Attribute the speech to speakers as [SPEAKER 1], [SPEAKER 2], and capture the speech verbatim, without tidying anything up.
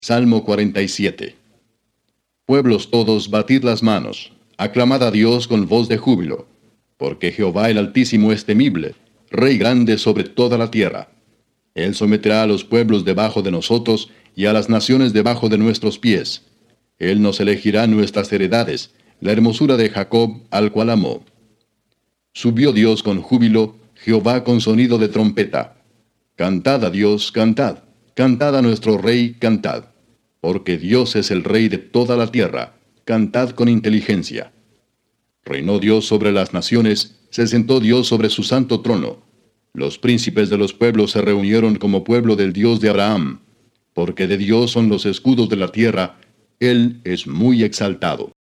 [SPEAKER 1] Salmo cuarenta y siete. Pueblos todos, batid las manos, aclamad a Dios con voz de júbilo, porque Jehová el Altísimo es temible, Rey grande sobre toda la tierra. Él someterá a los pueblos debajo de nosotros, y a las naciones debajo de nuestros pies. Él nos elegirá nuestras heredades, la hermosura de Jacob, al cual amó. Subió Dios con júbilo, Jehová con sonido de trompeta. Cantad a Dios, cantad, cantad a nuestro Rey, cantad. Porque Dios es el Rey de toda la tierra, cantad con inteligencia. Reinó Dios sobre las naciones, se sentó Dios sobre su santo trono. Los príncipes de los pueblos se reunieron como pueblo del Dios de Abraham. Porque de Dios son los escudos de la tierra, Él es muy exaltado.